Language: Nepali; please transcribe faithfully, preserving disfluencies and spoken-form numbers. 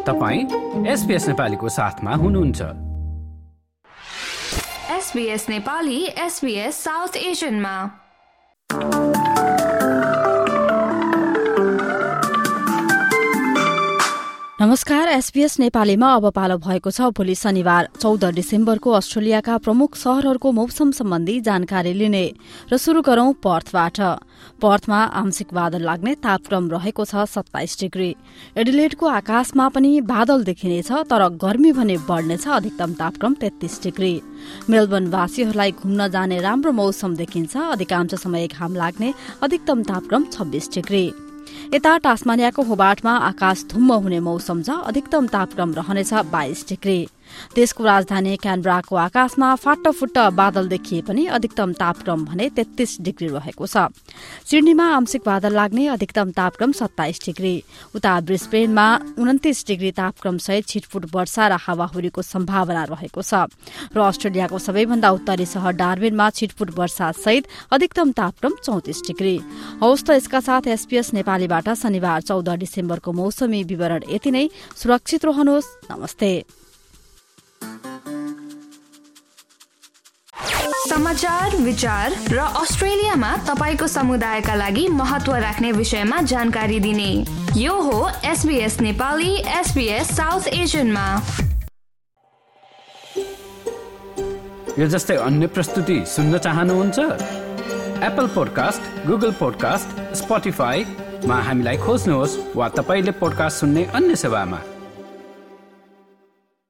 तपाईं एसबीएस नेपालीको साथमा हुनुहुन्छ। एसबीएस नेपाली एसबीएस साउथ एशियनमा। नमस्कार, एसबीएस नेपालीमा अब पालो भएको छ भोलि शनिबार चौध डिसेम्बरको अस्ट्रेलियाका प्रमुख शहरहरूको मौसम सम्बन्धी जानकारी लिने र शुरू गरौं पर्थबाट। पर्थमा आंशिक बादल लाग्ने तापक्रम रहेको छ सत्ताइस डिग्री। एडिलेडको आकाशमा पनि बादल देखिनेछ तर गर्मी भने बढ्नेछ, अधिकतम तापक्रम तेत्तीस डिग्री। मेलबर्नवासीहरूलाई घुम्न जाने राम्रो मौसम देखिन्छ, अधिकांश समय घाम लाग्ने, अधिकतम तापक्रम छब्बीस डिग्री। यता टास्मानियाको होबार्टमा आकाश धुम्म हुने मौसम छ, अधिकतम तापक्रम रहनेछ बाइस डिग्री। देशको राजधानी क्यानबराको आकाशमा फाटफुट्ट बादल देखिए पनि अधिकतम तापक्रम भने तेत्तीस डिग्री रहेको छ। सिडनीमा आंशिक बादल लाग्ने, अधिकतम तापक्रम सत्ताइस डिग्री। उता ब्रिस्बेनमा उन्तीस डिग्री तापक्रम सहित छिटफुट वर्षा र हावाहुरीको सम्भावना रहेको छ र अस्ट्रेलियाको सबैभन्दा उत्तरी शहर डार्विनमा छिटफुट वर्षा सहित अधिकतम तापक्रम चौतिस डिग्री। हौस् त यसका साथ एसपीएस नेपालीबाट शनिबार चौध डिसेम्बरको मौसमी विवरण यति नै। सुरक्षित रहनुहोस्। नमस्ते। समाचार, विचार र अस्ट्रेलियामा तपाईको समुदायका लागि महत्व राख्ने विषयमा जानकारी दिने यो हो एसबीएस नेपाली एसबीएस साउथ एशियनमा। यो जस्तै अन्य प्रस्तुति सुन्न चाहनुहुन्छ? एप्पल पोडकास्ट, गुगल पोडकास्ट, स्पोटिफाईमा हामीलाई खोज्नुहोस् वा तपाईले पोडकास्ट सुन्ने अन्य सेवामा।